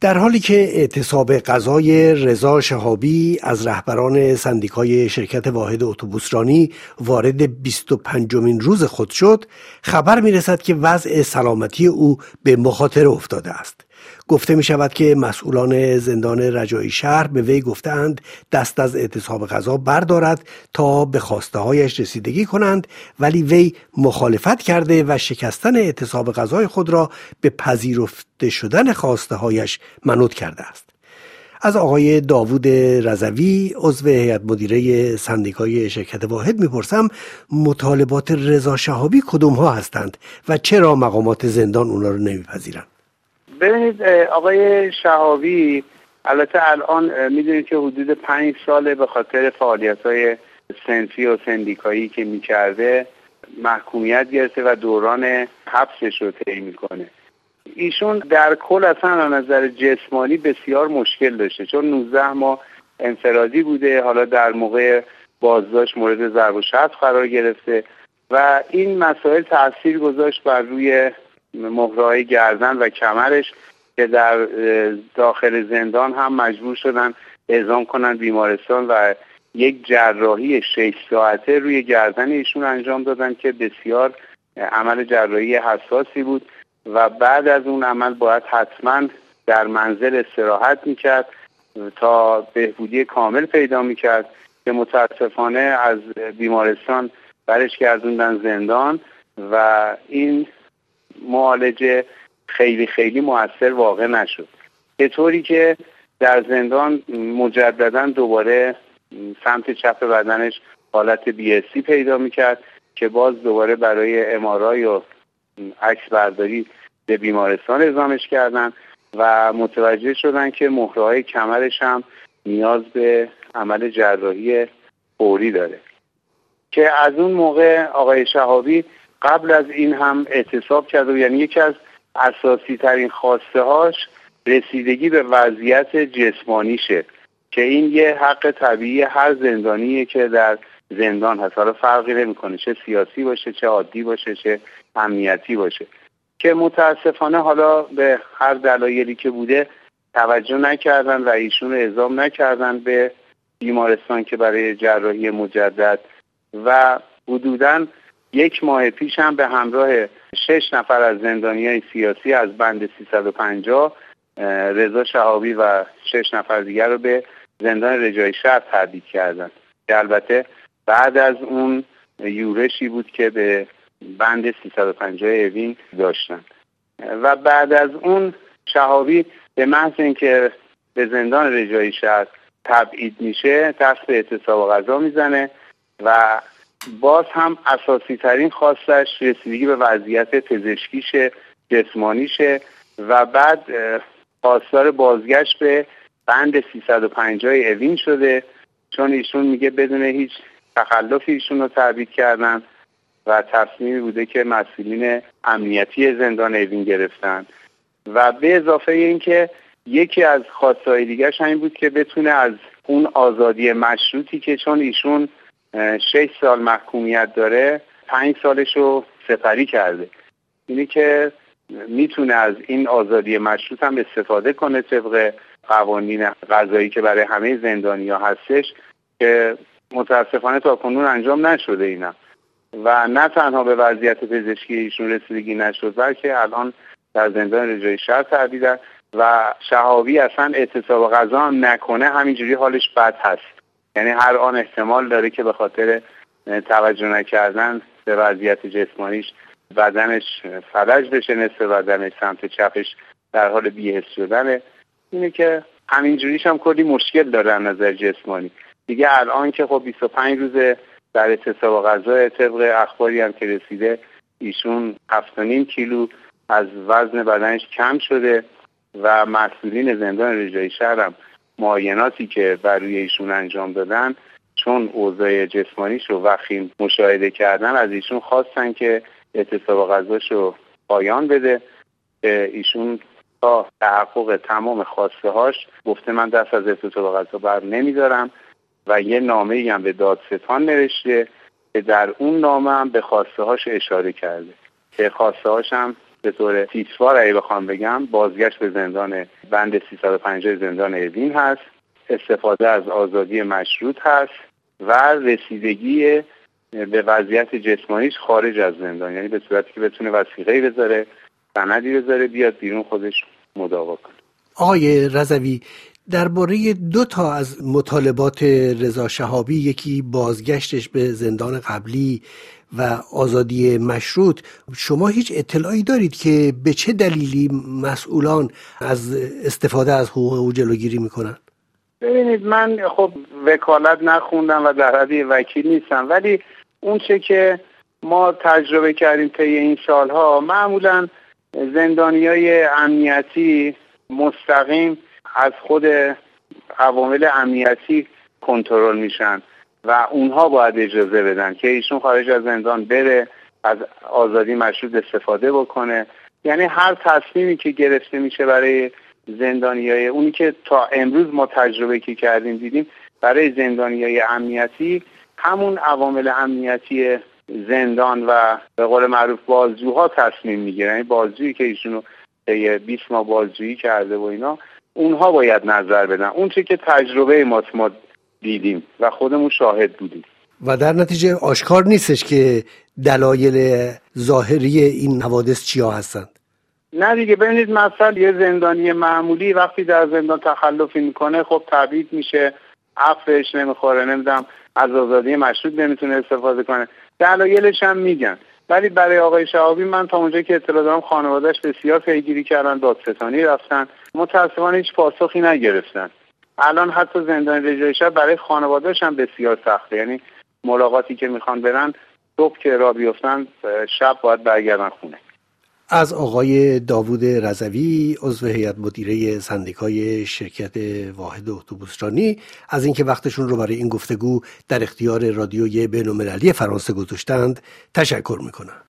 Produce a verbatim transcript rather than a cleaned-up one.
در حالی که اعتصاب غذای رضا شهابی از رهبران سندیکای شرکت واحد اتوبوسرانی وارد بیست و پنجمین روز خود شد، خبر می‌رسد که وضع سلامتی او به مخاطره افتاده است. گفته می شود که مسئولان زندان رجایی شهر به وی گفتند دست از اعتصاب غذا بردارد تا به خواسته هایش رسیدگی کنند، ولی وی مخالفت کرده و شکستن اعتصاب غذای خود را به پذیرفته شدن خواسته هایش منوط کرده است. از آقای داوود رضوی عضو هیئت مدیره سندیکای شرکت واحد میپرسم مطالبات رضا شهابی کدوم ها هستند و چرا مقامات زندان اونا رو نمیپذیرند؟ ببینید آقای شهابی البته الان میدونید که حدود پنج ساله به خاطر فعالیت‌های صنفی و سندیکایی که میکرده محکومیت گرفته و دوران حبسش رو طی میکنه. ایشون در کل اصلا از نظر جسمانی بسیار مشکل داشته، چون نوزده ماه انفرادی بوده، حالا در موقع بازداشت مورد ضرب و شتم قرار گرفته و این مسائل تاثیر گذاشت بر روی مهره‌های گردن و کمرش که در داخل زندان هم مجبور شدن اعزام کنن بیمارستان و یک جراحی شش ساعته روی گردن ایشون انجام دادن که بسیار عمل جراحی حساسی بود و بعد از اون عمل باید حتما در منزل استراحت میکرد تا بهبودی کامل پیدا میکرد که متاسفانه از بیمارستان برش گردوندن زندان و این معالجه خیلی خیلی مؤثر واقع نشد، به طوری که در زندان مجددا دوباره سمت چپ بدنش حالت بی اسی پیدا میکرد که باز دوباره برای ام آر آی و عکس برداری به بیمارستان اعزامش کردن و متوجه شدن که مهره‌های کمرش هم نیاز به عمل جراحی فوری داره که از اون موقع آقای شهابی قبل از این هم اعتصاب کرد و یعنی یکی از اساسی ترین خواسته هاش رسیدگی به وضعیت جسمانیشه که این یه حق طبیعی هر زندانیه که در زندان هست، حالا فرقی نمیکنه چه سیاسی باشه چه عادی باشه چه امنیتی باشه، که متاسفانه حالا به هر دلایلی که بوده توجه نکردن و ایشون رو اعزام نکردن به بیمارستان که برای جراحی مجدد و حدوداً یک ماه پیش هم به همراه شش نفر از زندانیان سیاسی از بند سیصد و پنجاه رضا شهابی و شش نفر دیگر رو به زندان رجایی شهر تبعید کردن که البته بعد از اون یورشی بود که به بند سیصد و پنجاه اوین داشتن و بعد از اون شهابی به محض اینکه به زندان رجایی شهر تبعید میشه دست به اعتصاب غذا میزنه و باز هم اساسی ترین خواستش رسیدگی به وضعیت پزشکیشه، جسمانیشه و بعد خواستار بازگشت به بند سیصد و پنجاه اوین شده، چون ایشون میگه بدون هیچ تخلفی ایشون رو تبعید کردن و تصمیمی بوده که مسئولین امنیتی زندان اوین گرفتن و به اضافه این که یکی از خواستهای دیگرش همین بود که بتونه از اون آزادی مشروطی که چون ایشون شش سال محکومیت داره پنج سالش رو سپری کرده، اینی که میتونه از این آزادی مشروط هم استفاده کنه طبق قوانین قضایی که برای همه زندانی‌ها هستش که متاسفانه تا کنون انجام نشده اینا و نه تنها به وضعیت پزشکی ایشون رسیدگی نشد بلکه الان در زندان رجایی شهر تبعیدن و شهابی اصلا اعتصاب غذا هم نکنه همینجوری حالش بد هست، یعنی هر آن احتمال داره که به خاطر توجه نکردن به وضعیت جسمانیش بدنش فلج بشه، نصف بدنش سمت چپش در حال بی‌حس شدنه، اینه که همینجوریش هم کلی مشکل داره از نظر جسمانی دیگه. الان که خب بیست و پنج روزه در اعتصاب غذا، طبق اخباری هم که رسیده ایشون هفت و نیم کیلو از وزن بدنش کم شده و مسئولین زندان رجایی شهر هم معایناتی که بر روی ایشون انجام دادن چون اوضاع جسمانیش رو وخیم مشاهده کردن از ایشون خواستن که اعتصاب غذاشو پایان بده که ایشون تا تحقق تمام خواسته هاش گفته من دست از اعتصاب غذا بر نمیدارم و یه نامه‌ای هم به دادستان نوشته که در اون نامه هم به خواسته هاش اشاره کرده که خواسته هاش هم به طور تیتروار اگه بخوام بگم بازگشت به زندان بند سیصد و پنجاه زندان اوین هست، استفاده از آزادی مشروط هست و رسیدگی به وضعیت جسمانیش خارج از زندان، یعنی به صورتی که بتونه وثیقه‌ای بذاره، سندی بذاره، بیاد بیرون خودش مداوا کنه. آقای رضوی، درباره دو تا از مطالبات رضا شهابی، یکی بازگشتش به زندان قبلی و آزادی مشروط، شما هیچ اطلاعی دارید که به چه دلیلی مسئولان از استفاده از حقوق او جلوگیری میکنن؟ ببینید، من خب وکالت نخوندم و در حد وکیل نیستم، ولی اون چه که ما تجربه کردیم طی این سالها، معمولا زندانیای امنیتی مستقیم از خود عوامل امنیتی کنترل میشن و اونها باید اجازه بدن که ایشون خارج از زندان بره، از آزادی مشروط استفاده بکنه. یعنی هر تصمیمی که گرفته میشه برای زندانیای، اونی که تا امروز ما تجربه که کردیم دیدیم برای زندانیای امنیتی، همون عوامل امنیتی زندان و به قول معروف بازجوها تصمیم میگیرن. یعنی بازجویی که ایشونو طی بیست ماه بازجویی کرده و اینا، اونها باید نظر بدن. اون چه که تجربه ما ما دیدیم و خودمون شاهد بودیم و در نتیجه آشکار نیستش که دلایل ظاهری این حوادث چیا هستند. نه دیگه، ببینید مثلا یه زندانی معمولی وقتی در زندان تخلفی میکنه، خب تبعید میشه، عفوش نمیخوره، نمیدونم از آزادی مشروط نمیتونه استفاده کنه، دلایلش هم میگن. ولی برای آقای شهابی من تا اونجایی که اطلاع دارم خانواده‌اش بسیار پیگیری کردن، دادستانی رفتن، متاسفانه هیچ پاسخی نگرفتن. الان حتی زندان رجایی شب برای خانواده‌اش هم بسیار سخته، یعنی ملاقاتی که میخوان برن صبح که راه بیفتن شب باید برگردن خونه. از آقای داوود رضوی، عضو هیئت مدیره سندیکای شرکت واحد اتوبوسرانی، از اینکه وقتشون رو برای این گفتگو در اختیار رادیوی بین‌المللی فرانسه گذاشتند تشکر میکنم.